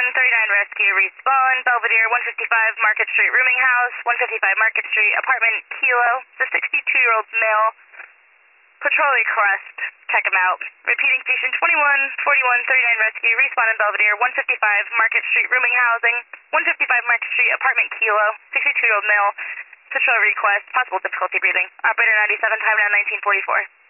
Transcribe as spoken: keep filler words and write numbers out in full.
thirty-nine Rescue, respawn, Belvedere, one fifty-five Market Street, rooming house, one fifty-five Market Street, apartment, Kilo, the sixty-two-year-old male, patrol request, check him out. Repeating, station twenty-one forty-one thirty-nine Rescue, respawn in Belvedere, one fifty-five Market Street, rooming housing, one fifty-five Market Street, apartment, Kilo, sixty-two-year-old male, patrol request, possible difficulty breathing. Operator ninety-seven, time now nineteen forty-four.